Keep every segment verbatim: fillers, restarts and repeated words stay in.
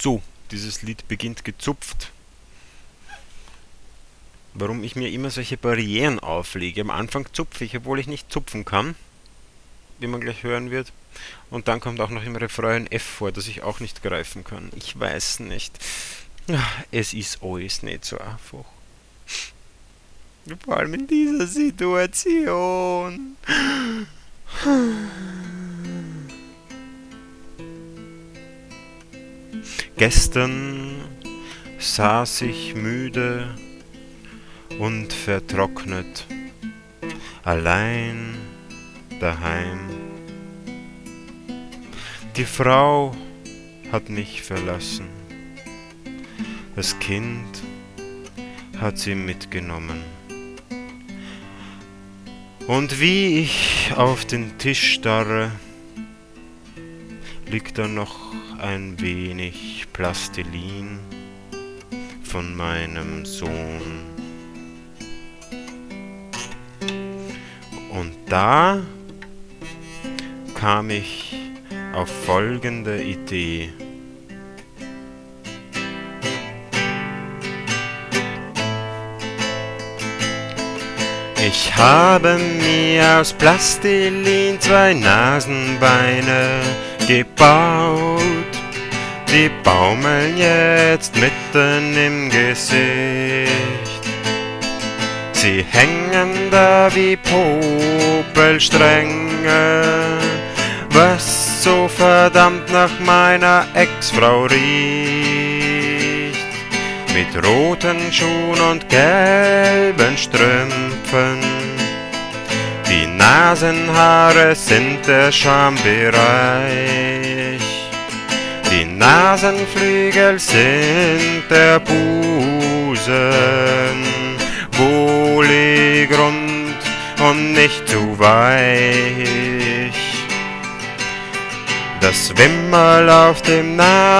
So, dieses Lied beginnt gezupft. Warum ich mir immer solche Barrieren auflege. Am Anfang zupfe ich, obwohl ich nicht zupfen kann, wie man gleich hören wird. Und dann kommt auch noch im Refrain F vor, das ich auch nicht greifen kann. Ich weiß nicht. Es ist alles nicht so einfach. Vor allem in dieser Situation. Gestern saß ich müde und vertrocknet, allein daheim. Die Frau hat mich verlassen, das Kind hat sie mitgenommen. Und wie ich auf den Tisch starre, liegt da noch ein wenig Plastilin von meinem Sohn. Und da kam ich auf folgende Idee. Ich habe mir aus Plastilin zwei Nasenbeine gebaut, die baumeln jetzt mitten im Gesicht. Sie hängen da wie Popelstränge, was so verdammt nach meiner Ex-Frau riecht. Mit roten Schuhen und gelben Strümpfen, die Nasenhaare sind der Schambereich. Die Nasenflügel sind der Busen, wohlig rund und nicht zu weich. Das Wimmerl auf dem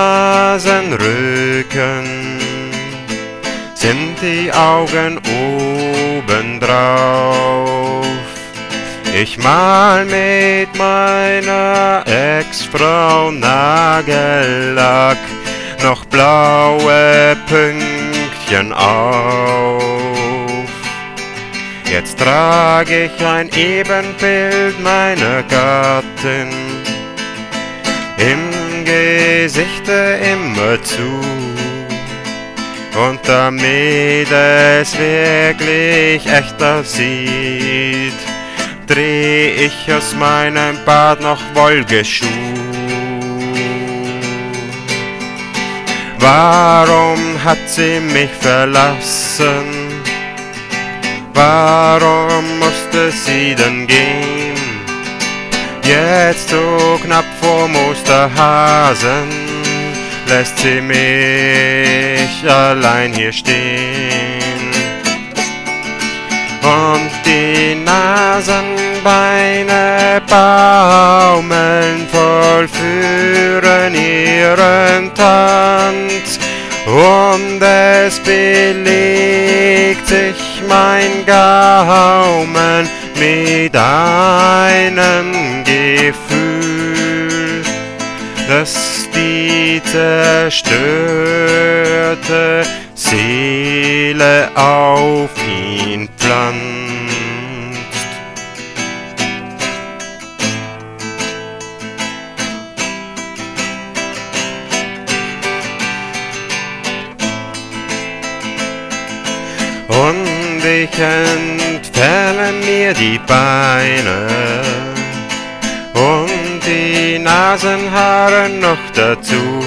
Nasenrücken sind die Augen obendrauf. Ich mal mit meiner Ex-Frau Nagellack noch blaue Pünktchen auf. Jetzt trag ich ein Ebenbild meiner Gattin im Gesichte immerzu. Und damit es wirklich echt aussieht, dreh ich aus meinem Bad noch Wollgeschuh. Warum hat sie mich verlassen? Warum musste sie denn gehen? Jetzt so knapp vorm Osterhasen lässt sie mich allein hier stehen. Und die Nasenbeine baumeln, vollführen ihren Tanz. Und es belegt sich mein Gaumen mit einem Gefühl, dass die zerstörte Seele auf ihn pflanzt. Und ich entferne mir die Beine und die Nasenhaare noch dazu.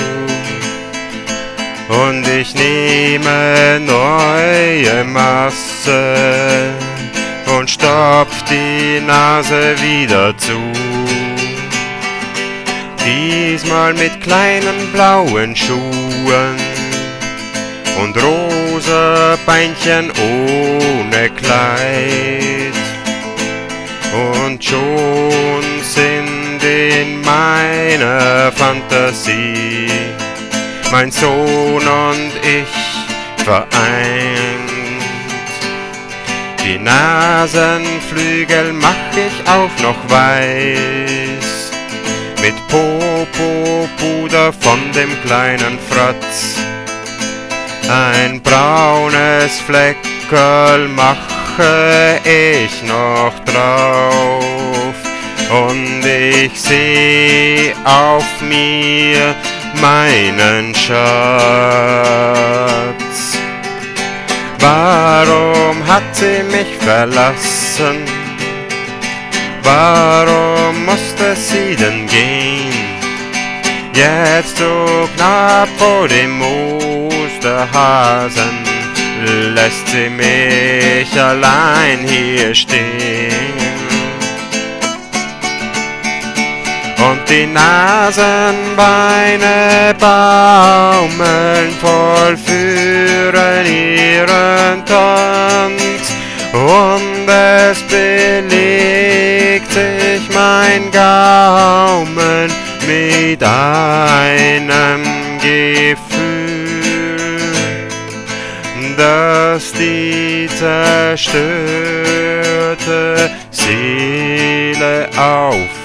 Und ich nehme neue Masse und stopf die Nase wieder zu. Diesmal mit kleinen blauen Schuhen und rosa Beinchen ohne Kleid. Und schon sind in meiner Fantasie mein Sohn und ich vereint. Die Nasenflügel mach ich auch noch weiß, mit Popo-Puder von dem kleinen Fratz. Ein braunes Fleckerl mache ich noch drauf und ich seh auf mir meinen Schatz. Warum hat sie mich verlassen? Warum musste sie denn gehen? Jetzt so knapp vor dem Osterhasen lässt sie mich allein hier stehen. Und die Nasenbeine baumeln, vollführen ihren Tanz. Und es belegt sich mein Gaumen mit einem Gefühl, dass die zerstörte Seele auf